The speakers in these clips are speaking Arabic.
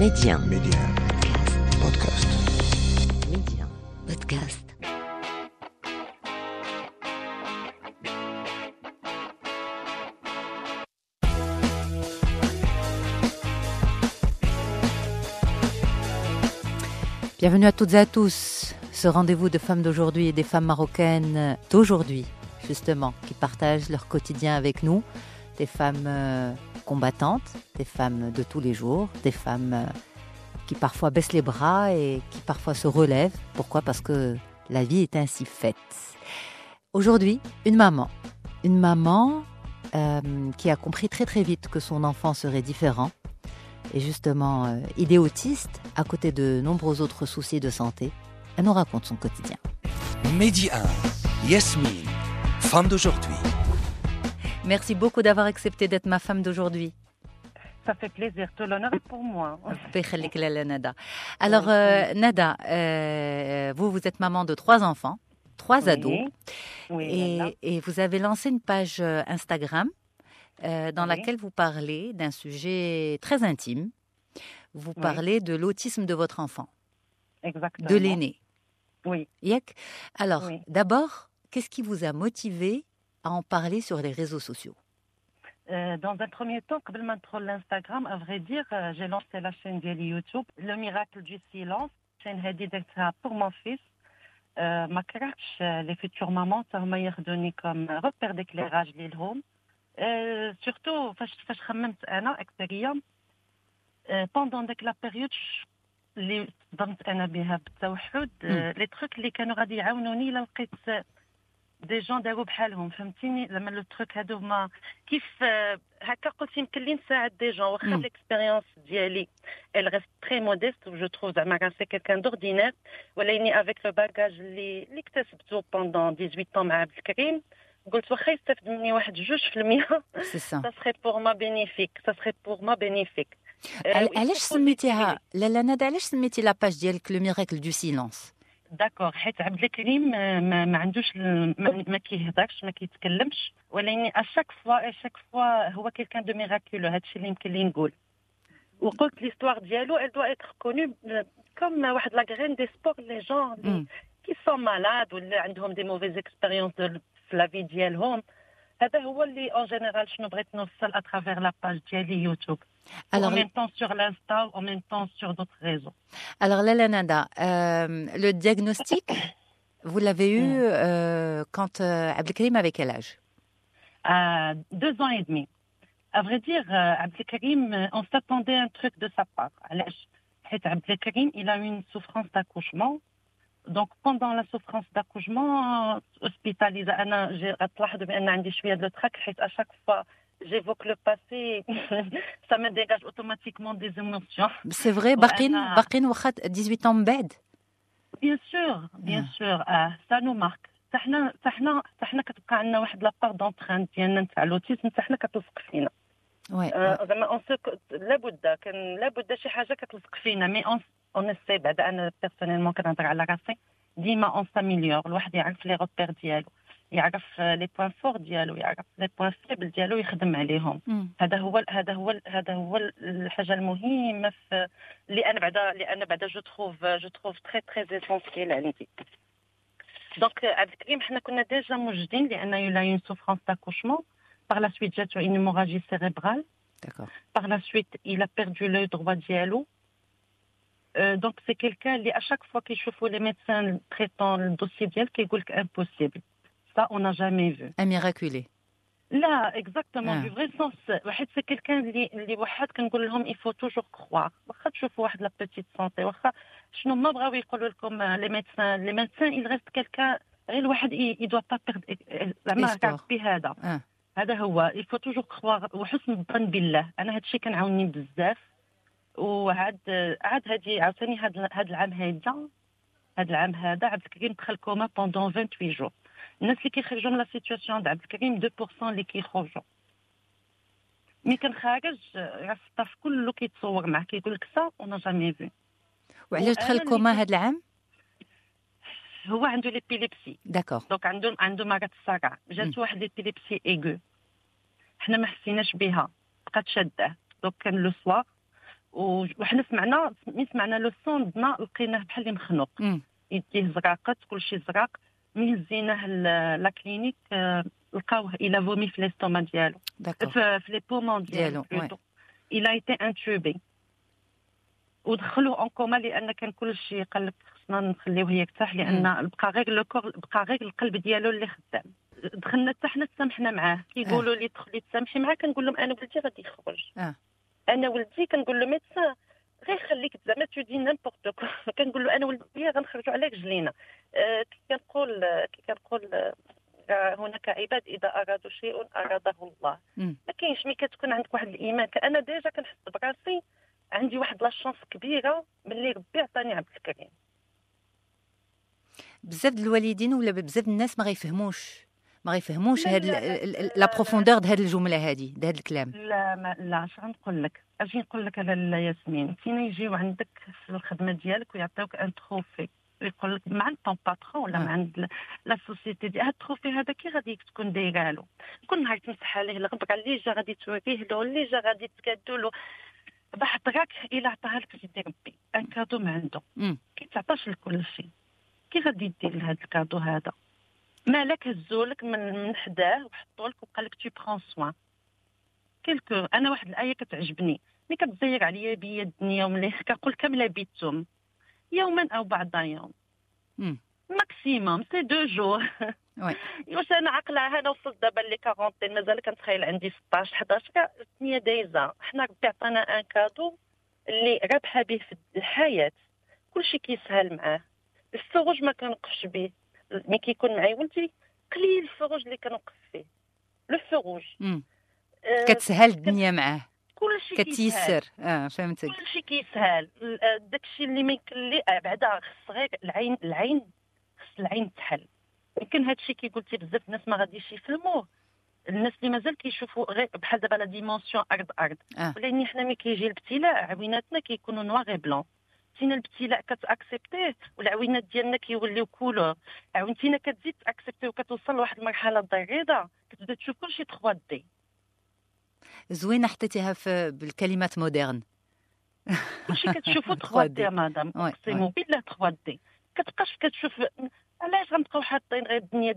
Média. Média. Podcast. Média. Podcast. Bienvenue à toutes et à tous. Ce rendez-vous de femmes d'aujourd'hui et des femmes marocaines d'aujourd'hui, justement, qui partagent leur quotidien avec nous. Des femmes combattantes, des femmes de tous les jours, des femmes qui parfois baissent les bras et qui parfois se relèvent. Pourquoi ? Parce que la vie est ainsi faite. Aujourd'hui, une maman qui a compris très très vite que son enfant serait différent. Et justement, il est autiste, à côté de nombreux autres soucis de santé. Elle nous raconte son quotidien. Média 1, Yasmine, femme d'aujourd'hui. Merci beaucoup d'avoir accepté d'être ma femme d'aujourd'hui. Ça fait plaisir, tout l'honneur est pour moi. Nada. Alors, Nada, vous êtes maman de 3 enfants, 3 ados, et vous avez lancé une page Instagram dans laquelle vous parlez d'un sujet très intime. Vous parlez de l'autisme de votre enfant. Exactement. De l'aîné. Oui. Alors, d'abord, qu'est-ce qui vous a motivé à en parler sur les réseaux sociaux? Dans un premier temps, قبل ما ندخل l'Instagram, à vrai dire, j'ai lancé la chaîne ديالي يوتيوب Le Miracle du Silence. chaîne هذه درتها pour mon fils. ما كرهتش les futures mamans هما ياخذوني comme repère d'éclairage ليهم. Surtout فاش خممت انا اكثريه pendant ديك لا بيريود اللي ضمت انا بها بالتوحد لي تروك اللي كانوا غادي يعاونوني الا لقيت دي جون داروا بحالهم فهمتيني زعما لو تروك هادو هما كيف هكا قلت يمكن لي نساعد دي جون واخا ليكسبيريونس ديالي elle reste très modeste je trouve زعما c'est quelqu'un d'ordinaire ولاني avec le bagage اللي اكتسبته pendant 18 ans مع عبد الكريم قلت واخا يستافد مني 1-2% ça serait pour moi bénéfique علاش سميتيها لا ندى علاش سميتي لاباج ديالك لو ميراكل دو سيلونس؟ داكور حيت عبد الكريم ما عندوش ما كيهضرش ما كيتكلمش ولكن اشاك فوا هو كيلكان دو ميراكولو هادشي اللي يمكن لي نقول وقلت ليستوار ديالو elle doit être connue comme واحد لا غرين دي سبور لي جون كي سون مالاد ولا عندهم دي موفيز اكسبيريونس في لا في ديالهم هذا هو اللي اون جينيرال شنو بغيت نوصل اترافير لا باج ديالي يوتيوب en même temps sur l'Insta, en même temps sur d'autres réseaux. Alors, Lala Nada, le diagnostic, vous l'avez eu quand Abdelkarim avait quel âge? 2 ans et demi. À vrai dire, Abdelkarim, on s'attendait à un truc de sa part. Abdelkarim, il a eu une souffrance d'accouchement. Donc, pendant la souffrance d'accouchement, hospitalisé, j'ai remarqué que j'ai de trac, à chaque fois, j'évoque le passé, ça me dégage automatiquement des émotions. C'est vrai, Baqin Wakhat 18 ans بعد. Bien sûr, ça nous marque. حنا كتبقى عندنا واحد لا بار دونترين ديالنا نتاع لوتيزم حنا كتلصق فينا. زعما لابد شي حاجه كتلصق فينا مي اون اسي بعد انا بيرسونيلمون كنهضر على راسي ديما اون ساميليور الواحد يعرف لي روبير ديالو يعرف لي بوين فور ديالو يعرف لي بوين فيبل ديالو يخدم عليهم هذا هو الحاجه المهمه في اللي انا بعدا جو تروف تري تري اسونسيال عندي دونك عبد الكريم حنا كنا ديجا موجودين لان يلا اون سوفرانس داكوشمون par la suite جاتو une hémorragie cérébrale par la suite il a perdu l'œil droit ديالو donc c'est quelqu'un اللي à chaque fois كيشوفوا les médecins traitant le dossier ديالك كيقول لك impossible. Ça, on n'a jamais vu. Un miraculé. Là, exactement, du vrai sens. C'est quelqu'un qui il faut toujours croire. Je vois de la petite santé. Les médecins, il reste quelqu'un. Il ne doit pas perdre l'espoir. Il faut toujours croire. وحسن الظن بالله. أنا هادشي كنعاوني بزاف. وعاد هادي عاوتاني هاد العام هذا عبد الكريم دخل كوما pendant 28 jours. الناس اللي كيخرجوا من لا سيتوياسيون د عبد الكريم 2% اللي كيخرجوا مي كان خارج راه الطرف كله كيتصور معاه كيقول لك سا اون جامي في. وعلاش دخل كوما هذا العام؟ هو عنده ليبيليبسي داكور دونك عنده مرض الصرع جات واحد ليبيليبسي ايغو حنا ما حسيناش بها بقات شاده دونك كان لو سوار وحنا سمعنا لو سون بدنا لقيناه بحال اللي مخنوق، يديه زراقت كلشي زراق. من هزيناه لا كلينيك لقاوه الى فومي في ليستوما ديالو، في لي بومون ديالو الى ايتي انتوبي، ودخلوه اون كوما لان كان كلشي قال لك خصنا نخليوه يرتاح لان بقى غير لو كور، بقى غير القلب ديالو اللي خدام. دخلنا حتى حنا تسامحنا معاه، كيقولوا لي دخلي تسامحي معاه، كنقول لهم انا ولدي غادي يخرج. انا ولدي كنقول له ميدسان غير خليك زعما تودي نيمبورط كو، كنقول له انا ولدي غنخرجوا على رجلينا. كي كنقول هناك عباد اذا ارادوا شيء اراده الله. ما كاينش ملي كتكون عندك واحد الايمان. انا ديجا كنحس براسي عندي واحد لا شانس كبيره ملي ربي عطاني عبد الكريم. بزاف الوالدين ولا بزاف الناس ما غيفهموش هاد لا بروفوندور د هاد الجمله هادي، د هاد الكلام. لا اش غنقول لك، اجي نقول لك على ياسمين، كاين يجيو عندك في الخدمه ديالك ويعطيوك ان تروفي، يقول لك مع طون باترون ولا مع لا سوسيتي ديال هاد التروفي هذا كي غادي تكون دايره له، كل نهار تمسح عليه الغبره اللي جا غادي توريه له، اللي جا غادي تكادو له بحضرك الا عطاها لك سيدي ربي ان كادو ما عنده. كي تعطاش لكل شيء كي غادي دير لهذا الكادو هذا؟ مالك هزولك من حداه وحطولك وقال لك تي برون سوان كيلكو. انا واحد الايه كتعجبني ملي كتزير عليا بيا الدنيا وملي كنقول كامله بيتم يوما او بعض يوم ماكسيموم سي 2 جور. واش انا عاقله؟ انا وصلت دابا لي 40 مازال كنتخيل عندي 16 11 8 دايزه. حنا ربي عطانا ان كادو اللي رابحه به في الحياه، كلشي كيسهل معاه. الفروج ما كنوقفش به، ملي كيكون معايا ولدي قليل الفروج اللي كنوقف فيه. لو فروج كتسهل الدنيا معاه، كلشي كتيسر. فهمتك. كلشي كيسهل. داكشي اللي ما يمكن بعدا خص غير العين خص العين تحل. يمكن هادشي كي قلتي بزاف الناس ما غاديش يفهموه، الناس اللي مازال كيشوفوا غير بحال دابا لا ديمونسيون ارض ولكن حنا ملي كيجي الابتلاء عويناتنا كيكونوا نواغ بلون. تينا الابتلاء كتاكسبتيه والعوينات ديالنا كيوليو كولور. عاونتينا كتزيد تاكسبتيه وكتوصل لواحد المرحله ضغيضه كتبدا تشوف كلشي 3 دي. زوينه حطيتيها بالكلمات مودرن. كلشي كتشوفوا 3 دي مدام، اقسم بالله 3 دي. كتبقاش كتشوف علاش غنبقاو حاطين غير الدنيا.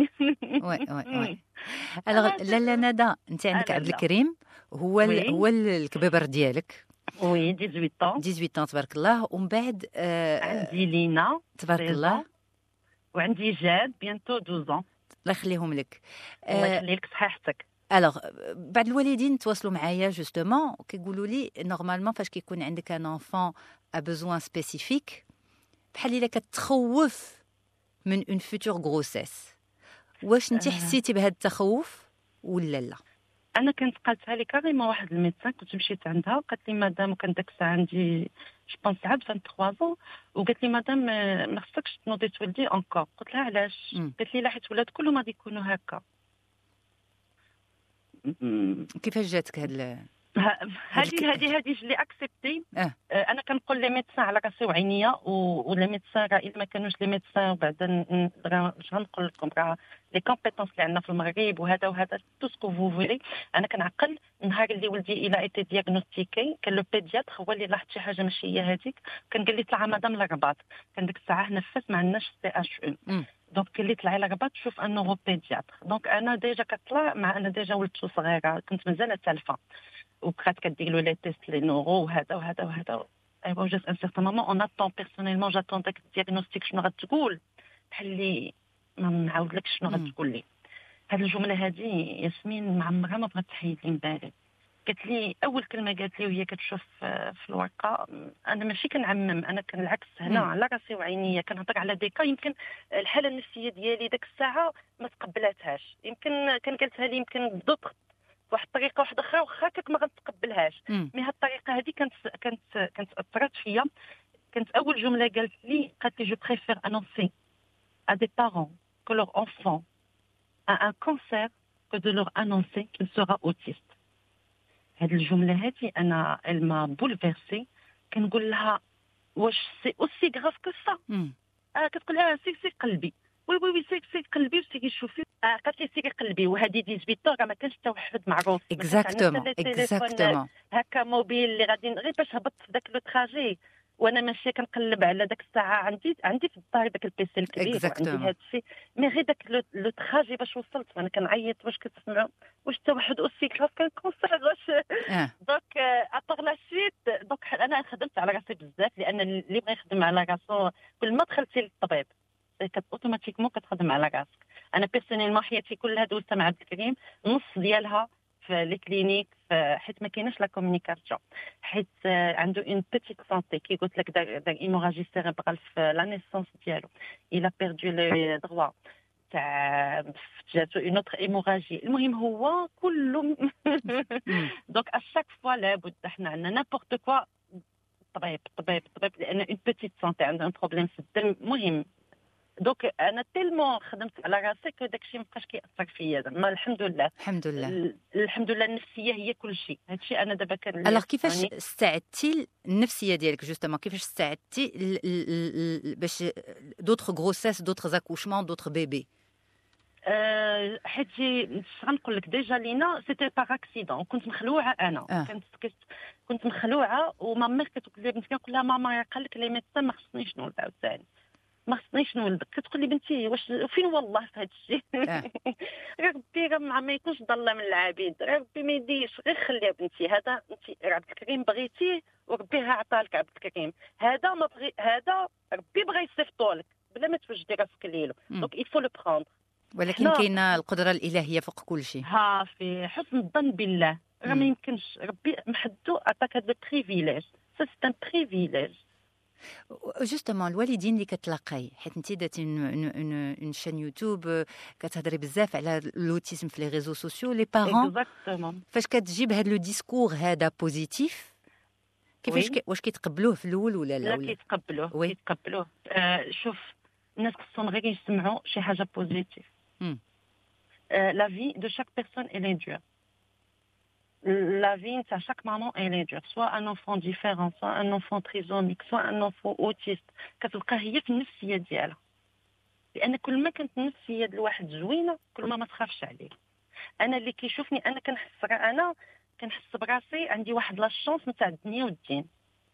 وي لا ندى، انت عندك عبد الكريم هو الكبير ديالك. وي 18 تبارك الله. ومن بعد عندي لينا تبارك الله، وعندي جاد بيانتو 12 ans. الله يخليهم لك. الله يخليك صحيحتك. الوغ بعض الوالدين تواصلوا معايا جوستومون كيقولوا لي نورمالمون فاش كيكون عندك ان انفون ا بوزوان سبيسيفيك بحال الا كتخوف من اون فيتور غروسيس، واش انت حسيتي بهذا التخوف ولا لا؟ انا كنت قالتها لي كاريمون واحد الميدسان، كنت مشيت عندها وقالت لي مدام، وكان داك الساعه عندي جو بونس عاد 23 ans، وقالت لي مدام ما خصكش تنوضي تولدي انكور. قلت لها علاش؟ قالت لي لا حيت ولاد كلهم غادي يكونوا هكا. كيفاش جاتك هذه اللي اكسبتي؟ انا كنقول لي ميدسان على راسي وعينيا، ولا ميدسان راه الا ما كانوش لي ميدسان وبعدا اش غنقول لكم، راه لي كومبيتونس اللي عندنا في المغرب وهذا تو سكو فو فولي. انا كنعقل النهار اللي ولدي الى ايتي دياغنوستيكي كان لو بيدياتر هو اللي لاحظ شي حاجه ماشي هي هذيك، كان قال لي طلع مدام للرباط. كان ديك الساعه هنا فاس ما عندناش سي اش او، دونك قال لي طلعي للرباط شوف ان نورو بيدياتر. دونك انا ديجا كطلع مع انا ديجا ولدت صغيره، كنت مازال تالفه وبقات كدير له لي تيست لي نورو وهذا. ايوا جات ان سيغتان مومون اون اتون بيرسونيلمون جاتون داك الدياغنوستيك شنو غتقول، بحال اللي ما نعاودلكش شنو غتقول لي. هاد الجمله هادي ياسمين معمرها ما بغات تحيد لي من بالي. قالت لي اول كلمه قالت لي وهي كتشوف في الورقه، انا ماشي كنعمم، انا كان العكس هنا على راسي وعينيا كنهضر على ديكا يمكن الحاله النفسيه ديالي داك الساعه ما تقبلاتهاش، يمكن كان قالتها لي يمكن دوطخ واحد الطريقه واحده اخرى واخا كاك ما غنتقبلهاش، مي هاد الطريقه هذه كانت اثرت فيا. كانت اول جمله قالت لي جو بريفير انونسي ا دي بارون كو لور انفون ا ان كانسير كو دو لور انونسي كيل سورا اوتيست. هاد الجمله هذه انا الما بولفيرسي. كنقول لها واش سي اوسي غراف كو سا؟ كتقول لها سي قلبي. وي سي قلبي وسيري شوفي قالت لي سيري قلبي وهذه 18 راه ما كانش حتى واحد معروف اكزاكتومون هكا موبيل اللي غادي غير باش هبط في داك لو تراجي وانا ماشيه كنقلب على داك الساعه عندي في الدار داك البيسي الكبير وعندي هذا الشيء مي غير داك لو تراجي باش وصلت وانا كنعيط واش كتسمعوا واش حتى واحد اوسي كراف كنكونسير واش دونك ابار لا سويت دونك انا خدمت على راسي بزاف لان اللي بغى يخدم على راسو كل ما دخلتي للطبيب اوتوماتيكمون كتخدم على راسك. انا بيرسونيلمون حياتي كلها دوزتها مع عبد الكريم نص ديالها في لي كلينيك حيت ما كايناش لا كومونيكاسيون حيت عنده اون بيتيت سانتي كي قلت لك دار ايموراجي سيريبرال في لا نيسونس ديالو il a perdu le droit تاع جاتو اون اوتر ايموراجي المهم هو كله دونك اشاك فوا لابد حنا عندنا نابورت كوا طبيب لان اون بيتيت سانتي عنده ان بروبليم في الدم مهم دونك انا تيلمون خدمت على راسي كو داكشي مابقاش كيأثر فيا زعما الحمد لله النفسيه هي كل شيء هادشي انا دابا كان الوغ كيفاش استعدتي النفسيه ديالك جوستومون كيفاش استعدتي باش دوطخ غروسيس دوطخ زاكوشمون دوطخ بيبي حيت غنقول لك ديجا لينا سيتي باغ اكسيدون كنت مخلوعه انا كنت مخلوعه ومامي كتقول لي بنتي كنقول لها ماما قال لك لي ميدسان ما خصنيش نولد عاوتاني ما خصنيش نولد كتقول لي بنتي واش فين والله في هذا الشيء ربي راه ما يكونش ضل من العبيد ربي ما يديش غير خليها بنتي هذا انت عبد الكريم بغيتيه وربي ها عطالك عبد الكريم هذا ما بغي هذا ربي بغى يصيفطو لك بلا ما توجدي راسك ليلو دونك يفو لو بروندر ولكن كاينه القدره الالهيه فوق كل شيء ها في حسن الظن بالله راه ما يمكنش ربي محدو عطاك هذا البريفيليج سي ان بريفيليج جوستومون الوالدين اللي كتلاقاي حيت انت درتي اون شين يوتيوب كتهضري بزاف على لوتيزم في لي ريزو سوسيو لي بارون فاش كتجيب هذا لو ديسكور هذا بوزيتيف كيفاش واش كيتقبلوه في الاول ولا لا كيتقبلوه شوف الناس خصهم غير يسمعوا شي حاجه بوزيتيف لا في دو شاك بيرسون اي دور la vie de chaque maman elle est dure soit un enfant différent soit un enfant trisomique soit un enfant autiste كتلقى هي في النفسيه ديالها لان كل ما كانت النفسيه ديال الواحد زوينه كل ما تخافش عليه انا اللي كيشوفني انا كنحس براسي عندي واحد لا شانس نتاع الدنيا والدين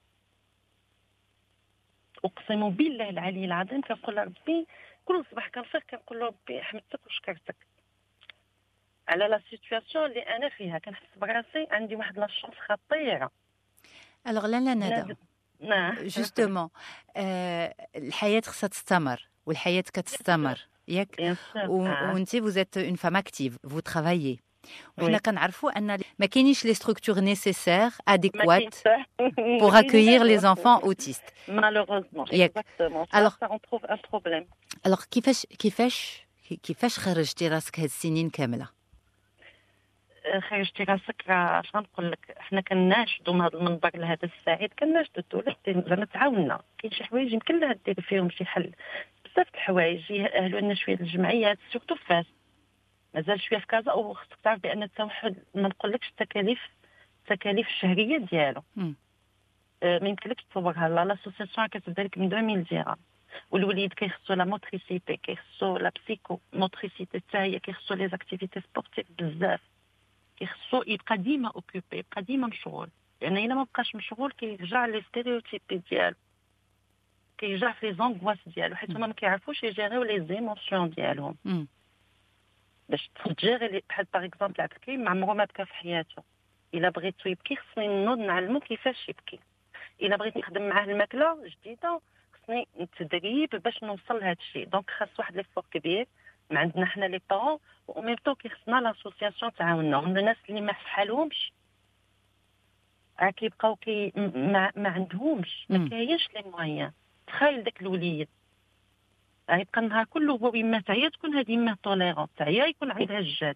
اقسم بالله العلي العظيم كنقول لربي كل صباح كنفيق كنقول له ربي حمدتك وشكرتك على لا سيتوياسيون اللي انا فيها كنحس براسي عندي واحد لا شانس خطيره الوغ لا ندى جوستومون الحياه خصها تستمر والحياه كتستمر ياك وانت فوزيت اون فام اكتيف فو ترافايي وحنا كنعرفوا ان ما كاينينش لي ستركتور نيسيسير اديكوات بور اكويير لي زانفون اوتيست مالوغوزمون اكزاكتومون سا اون تروف ان بروبليم الوغ كيفاش خرجتي راسك هاد السنين كامله خرجتي راسك راه اش غنقول لك حنا كناشدوا من هذا المنبر لهذا السعيد كناشدوا الدوله زعما تعاوننا كاين شي حوايج يمكن لها دير فيهم شي حل بزاف د الحوايج يأهلوا لنا شويه الجمعيات سورتو فاس مازال شويه في كازا وخصك تعرف بان التوحد ما نقولكش التكاليف الشهريه ديالو ما يمكنلكش تصورها لاسوسياسيون كتبدا لك من 2000 درهم والوليد كيخصو لا موتريسيتي كيخصو لا بسيكو موتريسيتي حتى هي كيخصو لي زاكتيفيتي سبورتيف بزاف كيخصو يبقى ديما اوكوبي يبقى ديما مشغول لان الا ما بقاش مشغول كيرجع لي ستيريوتيب ديالو كيرجع في لي زونغواس ديالو حيت هما ما كيعرفوش يجيريو لي زيموسيون ديالهم باش تجيري بحال باغ اكزومبل عبد الكريم ما عمرو ما بكى في حياته الا بغيتو يبكي خصني نوض نعلمو كيفاش يبكي الا بغيت نخدم معاه الماكله جديده خصني التدريب باش نوصل لهذا الشيء دونك خاص واحد ليفور كبير ما عندنا حنا لي بارون وميم طو كيخصنا لاسوسياسيون تعاوننا الناس اللي ما فحالهمش راه كيبقاو ما عندهمش ما كاينش لي مويان تخيل داك الوليد غيبقى النهار كله هو ويما تعيا تكون هذه يما طوليرونت تعيا يكون عندها الجاد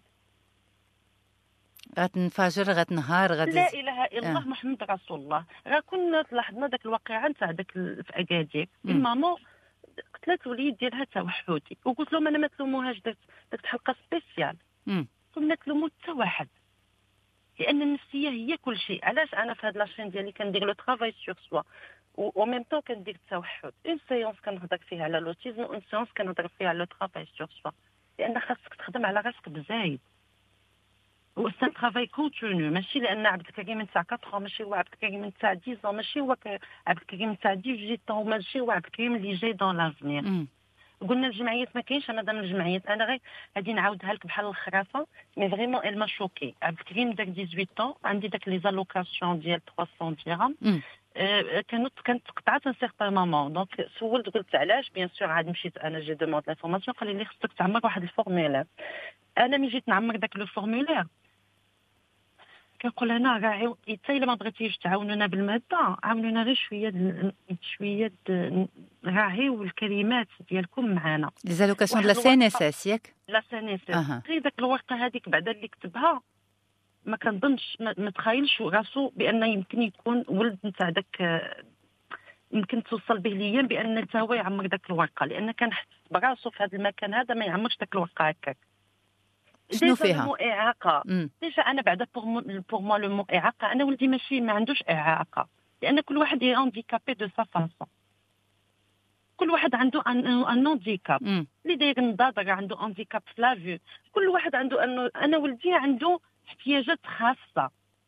غتنفجر غتنهار لا اله الا الله محمد رسول الله راه كنا لاحظنا داك الواقعه نتاع داك في اكادير مامو قتلت الوليد ديالها توحدي وقلت لهم انا ما تلوموهاش داك الحلقه سبيسيال كنا تلومو حتى واحد لان النفسيه هي كل شيء علاش انا في هاد لاشين ديالي كندير لو طرافاي سور سوا و ميم طون كندير التوحد. اون سيونس كنهضر فيها على لوتيزم، اون سيونس كنهضر فيها على لو طرافاي سور سوا، لان خاصك تخدم على راسك بزايد. و سان طرافاي كونتينيو، ماشي لان عبد الكريم نتاع 4 ماشي هو عبد الكريم نتاع 10 ماشي هو عبد الكريم نتاع 18 ماشي هو عبد الكريم اللي جاي دون لافنير. قلنا الجمعيات ما كاينش، انا دام الجمعيات انا غير غادي نعاودها لك بحال الخرافه. مي فريمون ال ما شوكي. عبد الكريم داك 18 عندي داك لي زالوكاسيون ديال 300 درهم كانت قطعت ان سيغتان مومون. دونك سولت قلت علاش، بيان سور عاد مشيت انا جي دوموند لا فورماسيون، قال لي خصك تعمر واحد الفورمولير. انا ملي جيت نعمر داك لو فورمولير كنقول انا راه حتى الا ما بغيتيش تعاونونا بالماده، عاونونا غير شويه راهيو الكلمات ديالكم معنا. لي زالوكاسيون دو لا سي ان اس اس ياك؟ لا سي ان اس اس. غير داك الورقه هذيك بعدا اللي كتبها ما كنظنش، ما تخايلش راسو بان يمكن يكون ولد نتاع داك، يمكن توصل به ليا بان حتى هو يعمر داك الورقه، لان كان حس براسو في هذا المكان هذا ما يعمرش داك الورقه هكاك. شنو فيها؟ مو اعاقه. ديجا انا بعدا بور مو لو مو اعاقه، انا ولدي ماشي ما عندوش اعاقه، لان كل واحد اي هانديكابي دو سا فاسون. كل واحد عنده ان هانديكاب. اللي داير النضاضه عنده هانديكاب في لافيو. كل واحد عنده انا ولدي عنده احتياجات خاصه،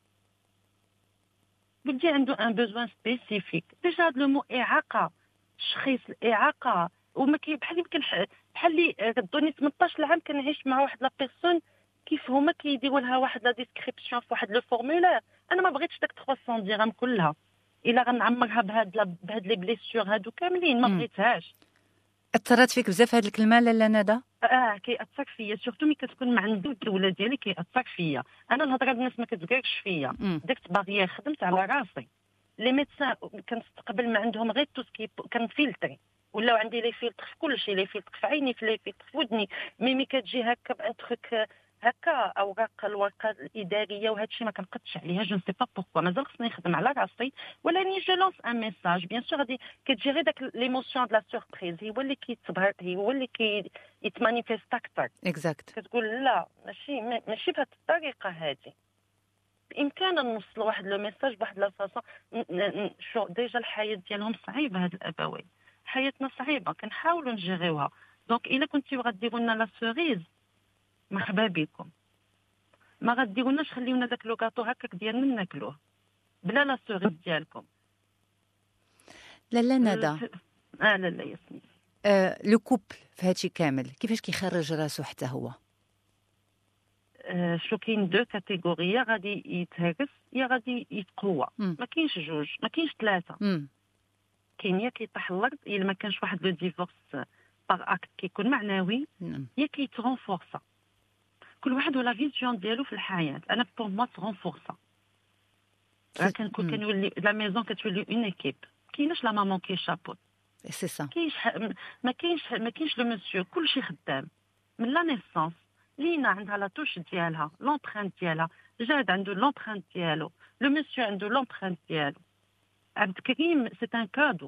ولدي عنده ان بوزوان سبيسيفيك. ديجا هاد لو مو اعاقه، تشخيص الاعاقه، وما كاين بحال يمكن بحال اللي ردوني 18 عام كنعيش مع واحد لا بيرسون كيف هما كيديروا لها واحد لا ديسكريبسيون في واحد لو فورمولير. انا ما بغيتش داك 300 درهم كلها، الا غنعمرها بهاد لي بليسيور هادو كاملين ما بغيتهاش. اثرت فيك بزاف هاد الكلمه لالا ندى؟ كيأثر فيا، سورتو ملي كتكون مع الدوله ديالي كيأثر فيا. انا الهضره الناس ما كتقالش فيا. درت باغيير، خدمت على راسي. لي ميدسان كنستقبل ما عندهم غير توسكي كنفلتري، ولاو عندي لي فيلتر في كل شيء، لي فيلتر في عيني، في لي فيلتر في ودني. مي كتجي هكا بان تروك هكا اوراق الورقه الاداريه وهذا الشيء ما كنقدش عليها. جو نسي با بوركوا، مازال خصني نخدم على راسي. ولاني جو لونس ان ميساج بيان سور غادي كتجي غير داك ليموسيون دو لا سوربريز هو اللي كيتظهر، هو اللي يتمانيفيست اكثر. اكزاكت. كتقول لا ماشي بهذه الطريقه هذه. بامكاننا نوصل واحد لو ميساج بواحد لا فاصون. شو ديجا الحياه ديالهم صعيبه، هاد الابوين حياتنا صعيبه كنحاولوا نجريوها. دونك الا كنتيو غديروا لنا لا سوريز مرحبا بكم، ما غديروناش خليونا داك لو كاطو هكاك ديالنا ناكلوه بلا لا سوريز ديالكم. لا ندى. لا ياسمين. لو كوبل في هادشي كامل كيفاش كيخرج راسو حتى هو؟ شو كاين دو كاتيجوريا، غادي يتهرس يا غادي يتقوى. ما كاينش جوج، ما كاينش ثلاثه. كاين يا كيطيح الارض الا ما كانش واحد لو ديفورس باغ اكت كيكون معنوي، يا كيترونفورسا. كل واحد ولا فيزيون ديالو في الحياه. انا بور موا ترونفورسا. راه كنولي لا ميزون كتولي اون ايكيب. كايناش لا مامون كي شابوت، سي سا. ما كاينش لو مسيو، كلشي خدام من لا نيسونس. لينا عندها لا توش ديالها، لومبرانت ديالها. جاد عنده لومبرانت ديالو، لو مسيو عنده لومبرانت ديالو. عبد الكريم سي ان كادو.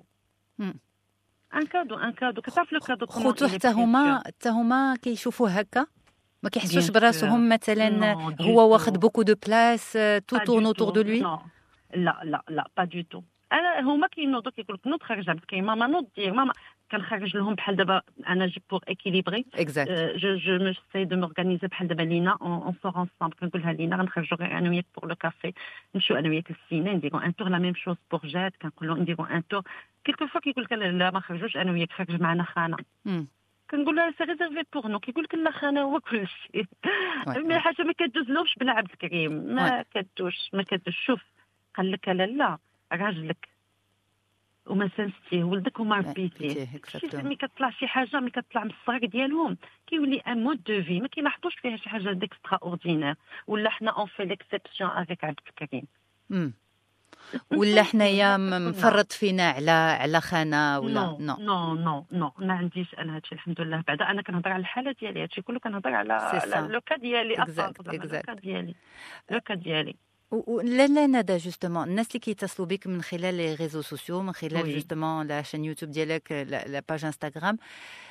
ان كادو كتعرف لو كادو خوتو حتى هما كيشوفوه هكا، ما كيحسوش براسهم مثلا هو واخد بوكو دو بلاس تو تورن اوتور دو لوي. لا با دو تو. انا هما كينوضوا كيقول لك نوض خرج عبد الكريم، ماما نوض دير ماما. كنخرج لهم بحال دابا انا جي بور اكيليبري. جو مو سي دو مورغانيزي بحال دابا لينا اون سور انصامبل. كنقولها لينا غنخرجوا غير انا وياك بور لو كافي، نمشيو انا وياك للسينما نديرو ان تور. لا ميم شوز بور جات كنقولوا نديرو ان تور. كيلكو فوا كيقول لك لا ما خرجوش انا وياك، خرج معنا خانه. كنقول لها سي ريزيرفي بور نو. كيقول لك لا خانه هو كلشي. مي حاجه ما كدوزلوش بلا عبد الكريم، ما كدوش. شوف قال لك لا راجلك وما سنستيه ولدك وما ربيتيه. ملي كتطلع شي حاجه، ملي كتطلع من الصغر ديالهم كيولي ان مود دو في، ما كيلاحظوش فيها شي حاجه ديكسترا اوردينير. ولا حنا اون في ليكسيبسيون افيك عبد الكريم، ولا حنايا مفرط فينا على خانه ولا نو. ما عنديش انا هادشي الحمد لله. بعدا انا كنهضر على الحاله ديالي، هادشي كله كنهضر على لو كا ديالي اصلا. لو كا ديالي لا ندى جوستومون الناس اللي كيتصلوا بك من خلال لي ريزو سوسيو، من خلال جوستومون لا شين يوتيوب ديالك، لا باج انستغرام،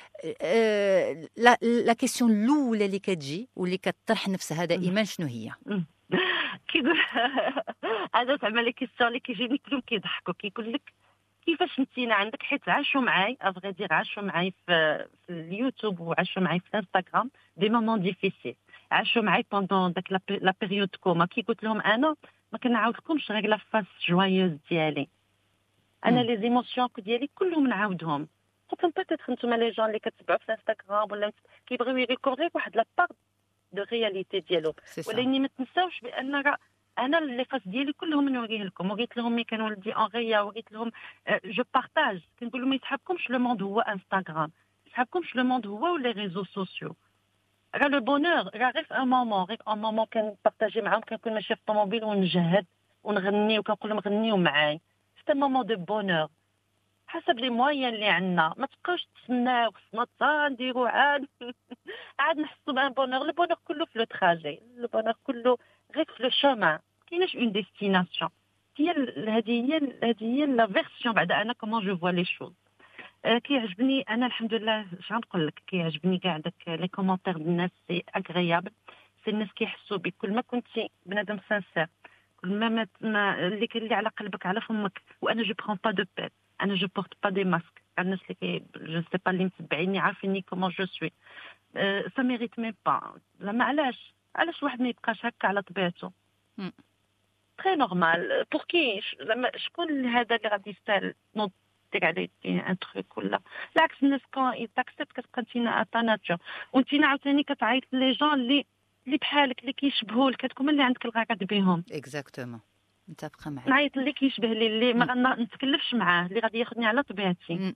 لا كيسيون الاولى اللي كتجي واللي كتطرح نفسها دائما شنو هي؟ كيقول هذا زعما لي كيسيون اللي كيجيني كلهم كيضحكوا. كيقول لك كيفاش نتينا عندك، حيت عاشوا معاي افغي عاشوا معاي في اليوتيوب وعاشوا معاي في الانستغرام دي مومون ديفيسيل، عاشوا معاي بوندون داك لا بيريود كوما. كي قلت لهم انا ما كنعاودلكمش غير لا فاس جوايوز ديالي، انا لي زيموسيون ديالي كلهم نعاودهم. قلت لهم بيتيت نتوما لي جون اللي كتبعوا في الانستغرام ولا كيبغيو يريكوردي واحد لا بار دو رياليتي ديالو، ولكن ما تنساوش بان راه انا اللي فاس ديالي كلهم نوريه لكم. وقيت لهم مي كان ولدي اونغيا، وقيت لهم جو بارطاج، كنقول لهم ما يسحبكمش لو موند هو انستغرام، يسحبكمش لو موند هو ولا ريزو سوسيو. راه لو بونور راه غير في ان مومون، غير ان مومون كنبارطاجي معاهم، كنكون ماشي في الطوموبيل ونجهد ونغني وكنقول لهم غنيو معاي. سيت ان مومون دو بونور حسب لي موين اللي عندنا. ما تبقاوش تسناو خصنا نديروا عاد عاد نحسوا بان بونور. لو بونور كله في لو تراجي، لو بونور كله غير في لو شومان، كايناش اون ديستيناسيون. هذه هي لا فيرسيون بعد انا كومون جو فوا لي شوز. كيعجبني انا الحمد لله، اش غنقول لك، كيعجبني كاع داك لي كومونتير ديال الناس، سي اغريابل، سي الناس كيحسوا بك. كل ما كنتي بنادم سانسير، كل ما اللي على قلبك على فمك. وانا جو برون با دو بيل، انا جو بورت با دي ماسك. الناس اللي جو سي با اللي متبعيني عارفيني كومون جو سوي، سا ميريت ميم با. زعما علاش واحد ما يبقاش هكا على طبيعته؟ تري نورمال. بور كي زعما شكون هذا اللي غادي يستاهل نوض دير عليه ان تروك ولا بالعكس؟ الناس كون يتاكسبت كتبقى نتينا اتا ناتور، ونتينا عاوتاني كتعيط لي جون اللي بحالك، اللي كيشبهوا لك، كتكون اللي عندك الغرض بهم. اكزاكتومون، متفقه معك. نعيط اللي كيشبه لي، اللي ما نتكلفش معاه، اللي غادي ياخذني على طبيعتي.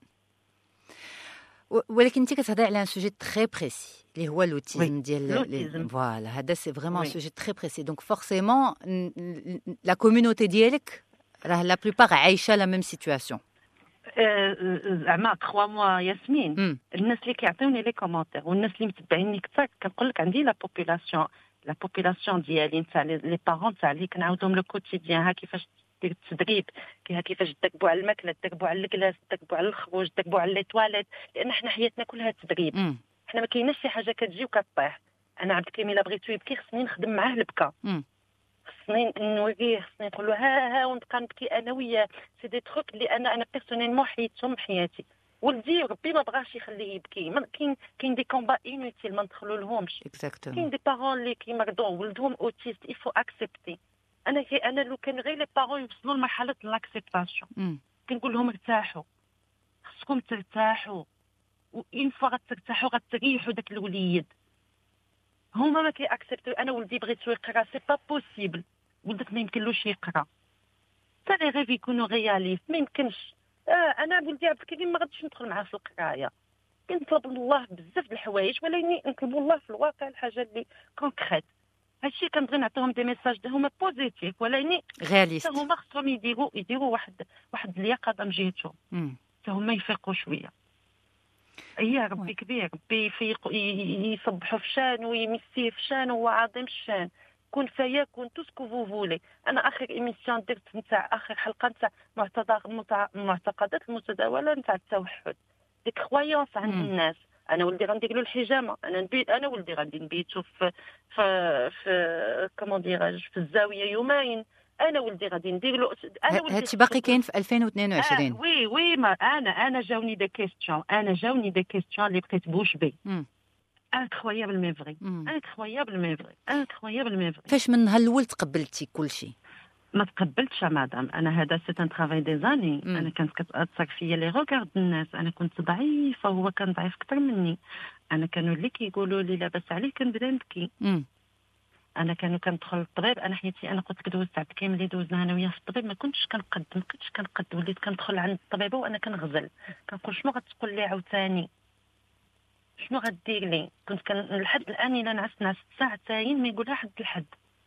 ولكن انت كتهضري على ان سوجي تري بريسي اللي هو لوتيزم ديال فوالا. هذا سي فريمون سوجي تري بريسي، دونك فورسيمون لا كوميونيتي ديالك راه لا بلوبار عايشه لا ميم سيتوياسيون. زعما 3 موا ياسمين، الناس اللي كيعطيوني لي كومونتير والناس اللي متبعيني كثر، كنقول لك عندي لا بوبولاسيون ديالي نتاع لي بارون تاع اللي كنعاودهم لو كوتيديان. ها كيفاش دير التدريب، كيفاش تدربوا على الماكله، تدربوا على الكلاس، تدربوا على الخروج، تدربوا على لي تواليت، لان حنا حياتنا كلها تدريب. حنا ما كايناش شي حاجه كتجي وكطيح. انا عبد الكريم الا بغيتو يبكي خصني نخدم معاه البكا، خصني نوريه، خصني نقول له ها ونبقى نبكي انا وياه. سي دي تروك اللي انا بيرسونيلمون حيدتهم حياتي. ولدي ربي ما بغاش يخليه يبكي، كاين دي كومبا انوتيل ما ندخلوا لهمش. كاين دي بارون اللي كيمرضوا ولدهم اوتيست، يفو اكسبتي. انا لو كان غير لي بارون يوصلوا لمرحله لاكسبتاسيون، كنقول لهم ارتاحوا، خصكم ترتاحوا، وإن فوا غترتاحوا غتريحوا داك الوليد. هما ما كيأكسبتوا. انا ولدي بغيتو يقرا، سي با بوسيبل، ولدك ما يمكنلوش يقرا. حتى لي غيف يكونوا رياليست، ما يمكنش. انا ولدي عبد الكريم ما غاديش ندخل معاه في القرايه، كنطلب الله بزاف د الحوايج، ولكن نطلب الله في الواقع الحاجه اللي كونكريت. هادشي كنبغي نعطيهم دي ميساج هما بوزيتيف، ولكن رياليست. هما خصهم يديروا واحد اليقظه من جهتهم، حتى هما يفيقوا شويه. هي ربي كبير، ربي يفيق، يصبحوا في شان ويمسيه في شان، هو عظيم الشان. كون فيكون تو سكو فو فولي. انا اخر ايميسيون درت نتاع اخر حلقه نتاع المعتقدات المتداوله نتاع التوحد، ديك كرويونس عند الناس. انا ولدي غندير له الحجامه، انا ولدي غادي نبيتو في كومون ديراج في الزاويه يومين. انا ولدي غادي ندير له. هادشي باقي كاين في 2022. وي ما انا جاوني دي كيستيون، اللي بقيت بوش بي. انكرويابل مي فري، انكرويابل مي فري. فاش من نهار الاول تقبلتي كلشي؟ ما تقبلتش مدام. انا هذا سي ان ترافاي دي زاني. انا كانت كتاثر فيا لي روغارد الناس. انا كنت ضعيفه وهو كان ضعيف اكثر مني. انا كانوا اللي كيقولوا لي لاباس عليك كنبدا نبكي. انا كندخل للطبيب. انا حياتي انا قلت لك دوزت عبد الكريم اللي دوزنا انا وياه في الطبيب، ما كنتش كنقد. وليت كندخل عند الطبيبه وانا كنغزل، كنقول شنو غتقول لي عاوتاني، شنو غدير لي. كنت لحد الان الا نعس ساعتين ما يقولها حد الحد،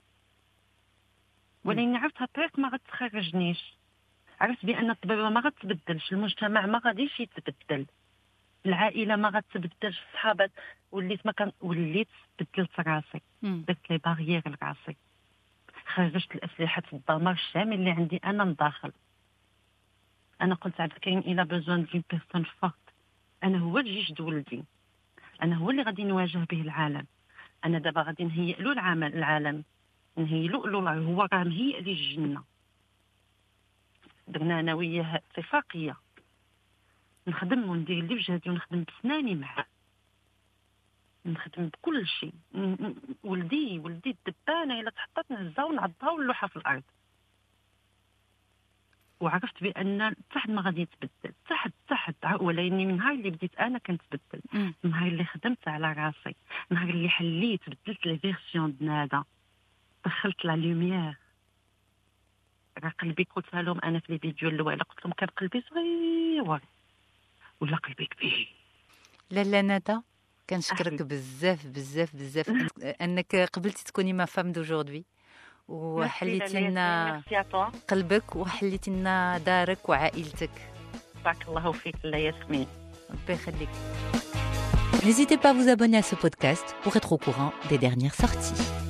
ولكن عرفت هالطريق ما غتخرجنيش. عرفت بان الطبيبه ما غتبدلش، المجتمع ما غاديش يتبدل، العائله ما غتبدلش، الصحابات. وليت بدلت راسي، درت لي باريير لراسي، خرجت الاسلحه الدمار الشامل اللي عندي انا لداخل. انا قلت عبد الكريم الى بوزوان دون بيرسون فورت. انا هو الجيش د ولدي، انا هو اللي غادي نواجه به العالم. انا دابا غادي نهيئ له العالم، نهيئ له هو راه مهيئ لي الجنه. درنا انا وياه اتفاقيه نخدم وندير اللي بجهدي ونخدم بسناني معاه، نخدم بكل شيء. ولدي الدبانه الا تحطت نهزها ونعضها ونلوحها في الارض. وعرفت بان حد ما غادي يتبدل حتى ولكن من نهار اللي بديت انا كنتبدل، نهار اللي خدمت على راسي، نهار اللي حليت بدلت لي فيرسيون بنادم، دخلت لا لوميير. راه قلبي قلتها لهم انا في لي فيديو الاولى، قلت لهم كان قلبي صغير ولا قلبي كبير. لا ندى، كنشكرك بزاف بزاف بزاف انك قبلتي تكوني ما فام دوجوردي، وحليتي لنا قلبك وحليتي لنا دارك وعائلتك. بارك الله فيك لا ياسمين، ربي يخليك. N'hésitez pas à vous abonner à ce podcast pour être au courant des dernières sorties.